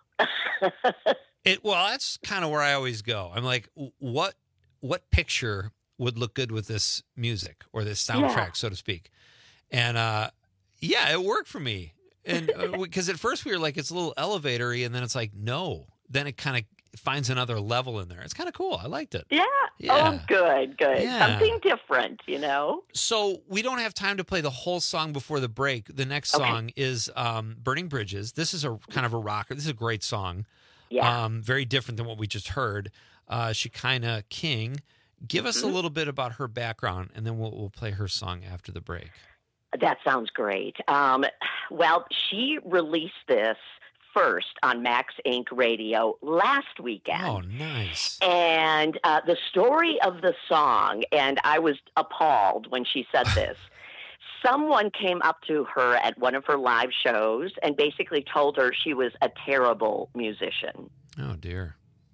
it. Well, that's kind of where I always go. I'm like, what what picture would look good with this music or this soundtrack, Yeah. so to speak? And uh, yeah, it worked for me. And because uh, at first we were like, it's a little elevator-y, and then it's like, no. Then it kind of finds another level in there. It's kind of cool. I liked it. Yeah. Yeah. Oh, good, good. Yeah. Something different, you know? So we don't have time to play the whole song before the break. The next Okay. song is um, Burning Bridges. This is a kind of a rocker. This is a great song. Yeah. Um, very different than what we just heard. Uh, Shekinah King. Give us Mm-hmm. a little bit about her background, and then we'll, we'll play her song after the break. That sounds great. Um, well, she released this first on Max Incorporated. Radio last weekend. Oh, nice. And uh, the story of the song, and I was appalled when she said this. Someone came up to her at one of her live shows and basically told her she was a terrible musician. Oh, dear.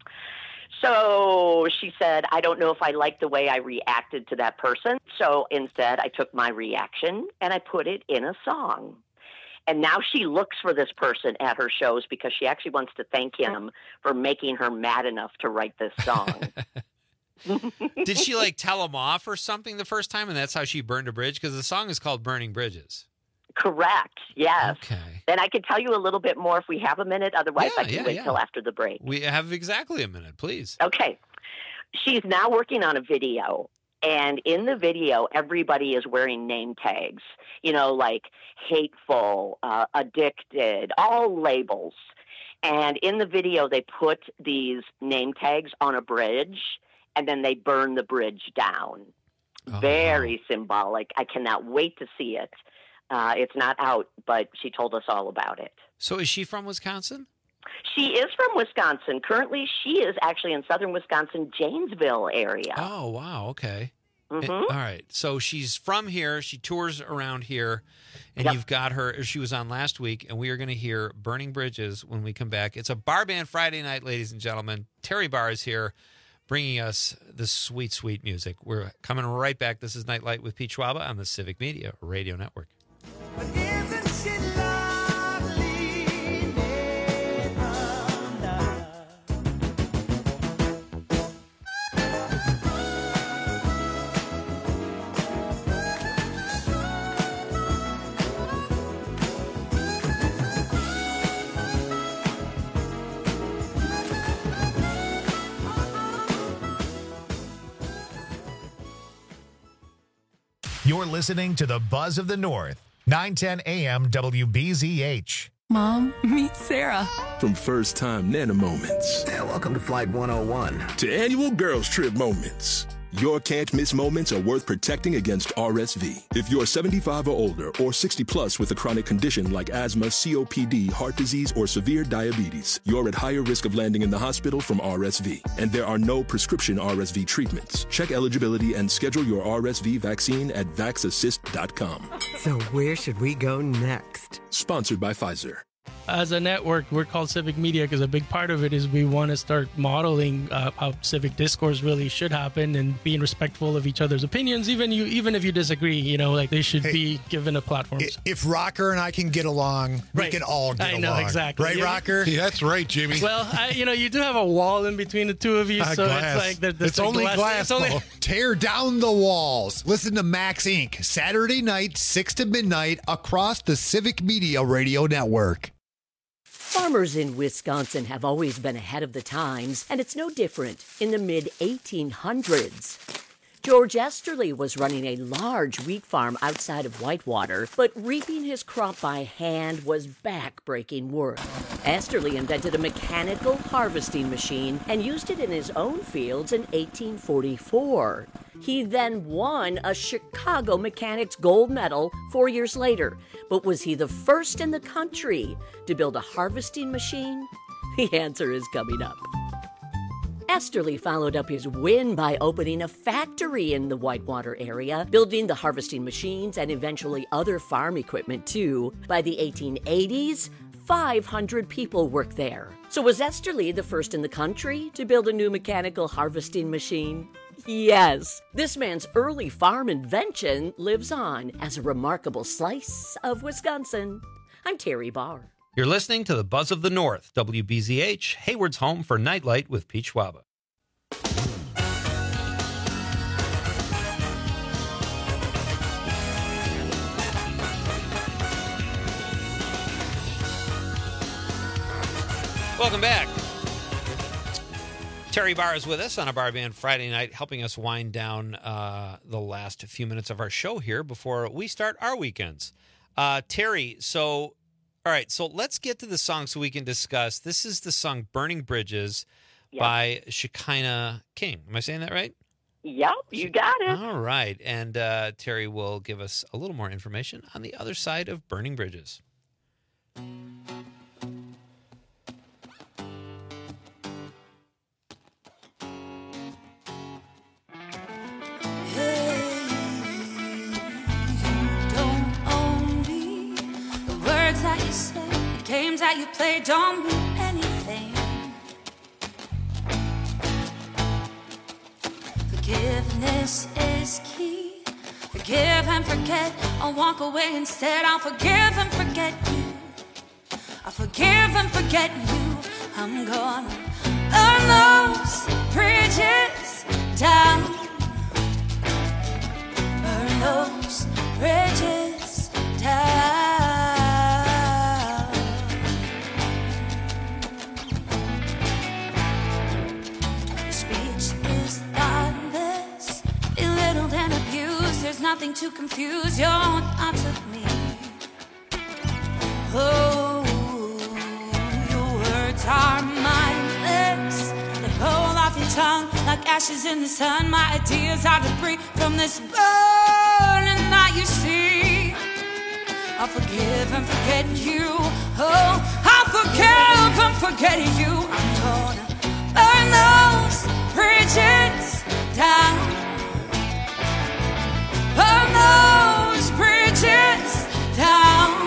So she said, I don't know if I like the way I reacted to that person. So instead, I took my reaction and I put it in a song. And now she looks for this person at her shows because she actually wants to thank him for making her mad enough to write this song. Did she like tell him off or something the first time, and that's how she burned a bridge? Because the song is called Burning Bridges. Correct. Yes. Okay. And I can tell you a little bit more if we have a minute. Otherwise, Yeah, I can yeah, wait yeah. till after the break. We have exactly a minute, please. Okay. She's now working on a video. And in the video, everybody is wearing name tags, you know, like hateful, uh, addicted, all labels. And in the video, they put these name tags on a bridge, and then they burn the bridge down. Oh, Very symbolic. I cannot wait to see it. Uh, it's not out, but she told us all about it. So is she from Wisconsin? She is from Wisconsin. Currently, she is actually in southern Wisconsin, Janesville area. Oh, wow. Okay. Mhm. All right. So she's from here. She tours around here, and Yep. you've got her. She was on last week, and we are going to hear Burning Bridges when we come back. It's a Bar Band Friday night, ladies and gentlemen. Terry Barr is here bringing us the sweet, sweet music. We're coming right back. This is Nightlight with Pete Schwaba on the Civic Media Radio Network. You're listening to the Buzz of the North, nine ten A M W B Z H. Mom, meet Sarah. From first time Nana moments. Yeah, welcome to Flight one oh one. To annual girls trip moments. Your can't miss moments are worth protecting against R S V. If you're seventy-five or older or sixty plus with a chronic condition like asthma, C O P D, heart disease, or severe diabetes, you're at higher risk of landing in the hospital from R S V. And there are no prescription R S V treatments. Check eligibility and schedule your R S V vaccine at vax assist dot com. So where should we go next? Sponsored by Pfizer. as a network, we're called Civic Media because a big part of it is we want to start modeling uh, how civic discourse really should happen and being respectful of each other's opinions, even you, even if you disagree. You know, like they should hey, be given a platform. If Rocker and I can get along, right. we can all get I along. know exactly, right, yeah. Rocker? Yeah, that's right, Jimmy. Well, I, you know, you do have a wall in between the two of you, uh, so glass. it's like there, there's it's only glass. glass it's only... Tear down the walls. Listen to Max Incorporated. Saturday night, six to midnight, across the Civic Media Radio Network. Farmers in Wisconsin have always been ahead of the times, and it's no different in the mid eighteen hundreds. George Esterly was running a large wheat farm outside of Whitewater, but reaping his crop by hand was back-breaking work. Esterly invented a mechanical harvesting machine and used it in his own fields in eighteen forty-four. He then won a Chicago Mechanics Gold Medal four years later. But was he the first in the country to build a harvesting machine? The answer is coming up. Esterly followed up his win by opening a factory in the Whitewater area, building the harvesting machines and eventually other farm equipment too. By the eighteen eighties, five hundred people worked there. So was Esterly the first in the country to build a new mechanical harvesting machine? Yes, this man's early farm invention lives on as a remarkable slice of Wisconsin. I'm Terry Barr. You're listening to the Buzz of the North, W B Z H, Hayward's home for Nightlight with Pete Schwaba. Welcome back. Terry Barr is with us on a Bar Band Friday night, helping us wind down uh, the last few minutes of our show here before we start our weekends. Uh, Terry, so, all right, so let's get to the song so we can discuss. This is the song Burning Bridges yep. by Shekinah King. Am I saying that right? Yep, you got it. All right, and uh, Terry will give us a little more information on the other side of Burning Bridges. Games that you play don't mean anything. Forgiveness is key. Forgive and forget. I'll walk away instead. I'll forgive and forget you. I'll forgive and forget you. I'm gonna burn those bridges down. Burn those bridges down. There's nothing to confuse your thoughts of me. Oh, your words are mindless. They roll off your tongue like ashes in the sun. My ideas are debris from this burning that you see. I'll forgive and forget you. Oh, I'll forgive and forget you. I'm gonna burn those bridges down. Burn those bridges down.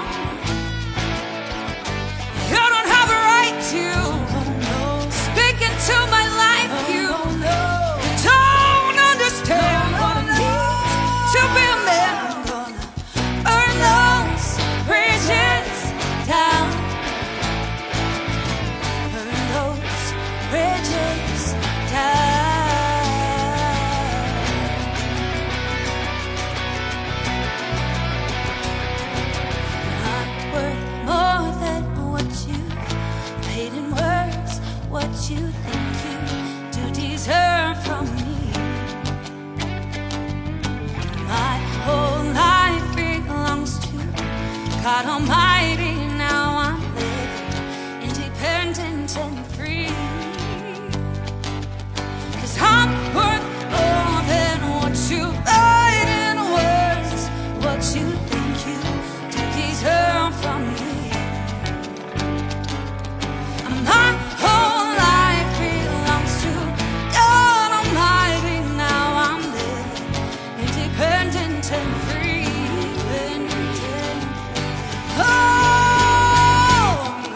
You don't have a right to speak into my life. You don't understand what it means to be a man. I'm gonna burn those bridges down. Burn those bridges down. What you think you do deserve from me. My whole life belongs to God Almighty. Now I'm living independent and free. 'Cause I'm worth more than what you write in words. What you think you do deserve from me. My whole life belongs to God Almighty. Now I'm living independent and free. Independent. Oh, I'm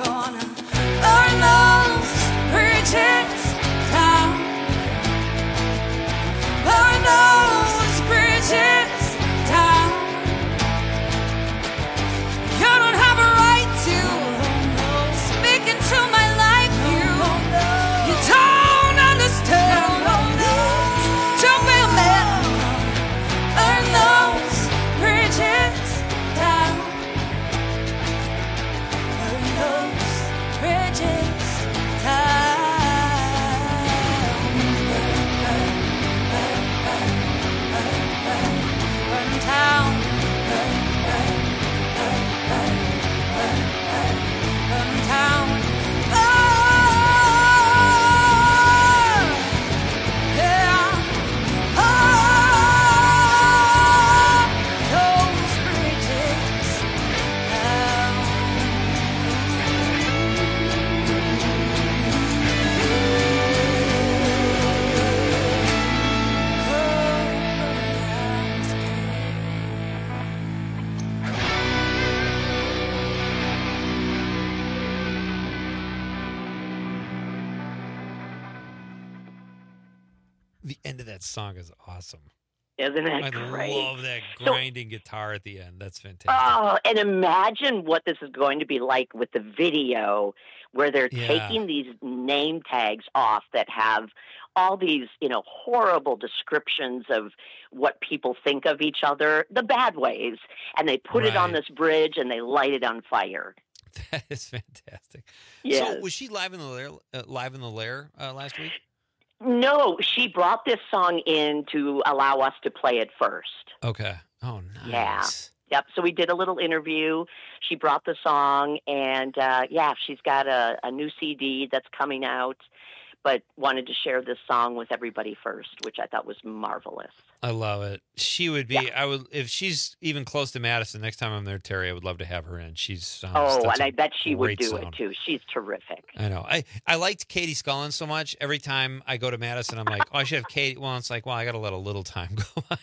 The end of that song is awesome. Isn't it I great? I love that grinding so, guitar at the end. That's fantastic. Oh, and imagine what this is going to be like with the video where they're yeah. taking these name tags off that have all these, you know, horrible descriptions of what people think of each other, the bad ways, and they put right. it on this bridge and they light it on fire. That is fantastic. Yes. So was she live in the lair, uh, live in the lair uh, last week? No, she brought this song in to allow us to play it first. Okay. Oh, nice. Yeah. Yep. So we did a little interview. She brought the song, and uh, yeah, she's got a, a new C D that's coming out, but wanted to share this song with everybody first, which I thought was marvelous. I love it. She would be, yeah. I would, if she's even close to Madison, next time I'm there, Terry, I would love to have her in. She's, um, oh, and I bet she would do sound. it too. She's terrific. I know. I, I liked Katie Scullin so much. Every time I go to Madison, I'm like, oh, I should have Katie. Well, it's like, well, I got to let a little time go by.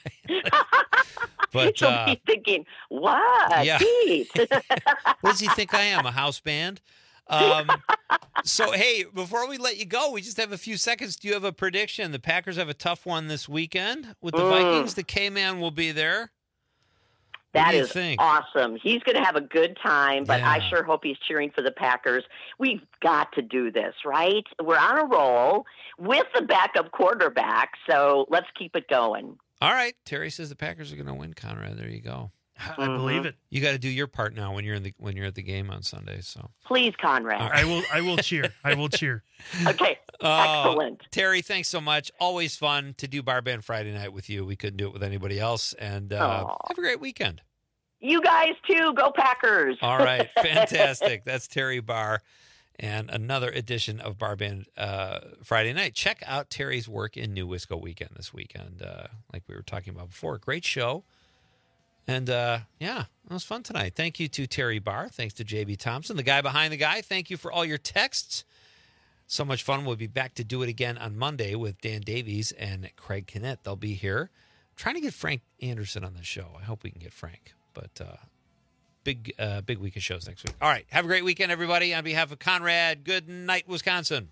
But she'll uh, be thinking, what? Yeah. What does he think I am? A house band? Um, so, hey, before we let you go, we just have a few seconds. Do you have a prediction? The Packers have a tough one this weekend with the mm. Vikings. The K-Man will be there. What that do you is think? awesome. He's going to have a good time, but yeah. I sure hope he's cheering for the Packers. We've got to do this, right? We're on a roll with the backup quarterback, so let's keep it going. All right. Terry says the Packers are going to win, Conrad. There you go. I believe it. You got to do your part now when you're in the when you're at the game on Sunday. So please, Conrad. Right. I will. I will cheer. I will cheer. Okay. Uh, Excellent. Terry, thanks so much. Always fun to do Bar Band Friday night with you. We couldn't do it with anybody else. And uh, have a great weekend. You guys too. Go Packers. All right. Fantastic. That's Terry Barr. And another edition of Bar Band uh, Friday night. Check out Terry's work in New Wisco Weekend this weekend. Uh, like we were talking about before. Great show. And, uh, yeah, it was fun tonight. Thank you to Terry Barr. Thanks to J B Thompson, the guy behind the guy. Thank you for all your texts. So much fun. We'll be back to do it again on Monday with Dan Davies and Craig Kinnett. They'll be here. I'm trying to get Frank Anderson on the show. I hope we can get Frank. But uh, big, uh, big week of shows next week. All right. Have a great weekend, everybody. On behalf of Conrad, good night, Wisconsin.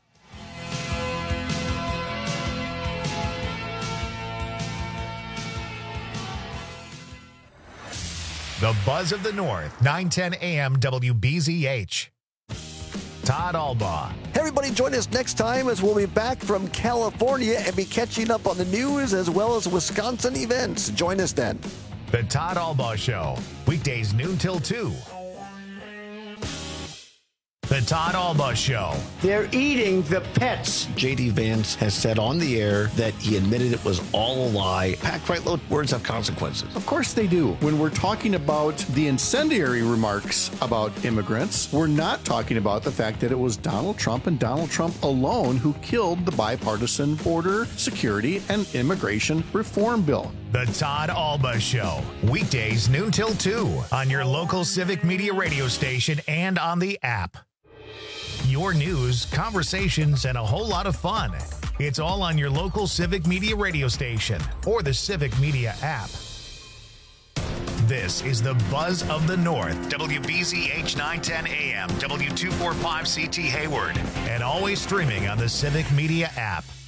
The Buzz of the North, nine ten A M W B Z H. Todd Albaugh. Hey, everybody, join us next time as we'll be back from California and be catching up on the news as well as Wisconsin events. Join us then. The Todd Albaugh Show, weekdays noon till two. The Todd Albaugh Show. They're eating the pets. J D. Vance has said on the air that he admitted it was all a lie. Pat Kreitlow, words have consequences. Of course they do. When we're talking about the incendiary remarks about immigrants, we're not talking about the fact that it was Donald Trump and Donald Trump alone who killed the bipartisan border security and immigration reform bill. The Todd Albaugh Show, weekdays noon till two on your local Civic Media radio station and on the app. Your news, conversations, and a whole lot of fun. It's all on your local Civic Media radio station or the Civic Media app. This is the Buzz of the North, W B Z H nine ten A M, W two forty-five C T Hayward, and always streaming on the Civic Media app.